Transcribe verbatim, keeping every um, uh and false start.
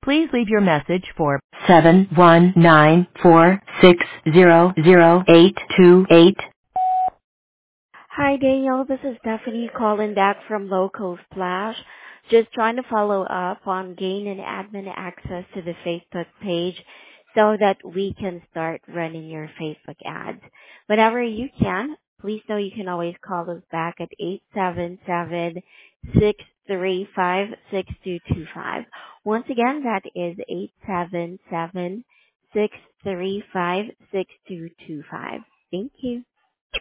Please leave your message for seven one nine four six zero zero eight two eight. Hi, Daniel. This is Stephanie calling back from Local Splash. Just trying to follow up on gain and admin access to the Facebook page so that we can start running your Facebook ads. Whenever you can, please know you can always call us back at eight seven seven, six three five, six two two five. Once again, that is eight seven seven, six three five, six two two five. Thank you.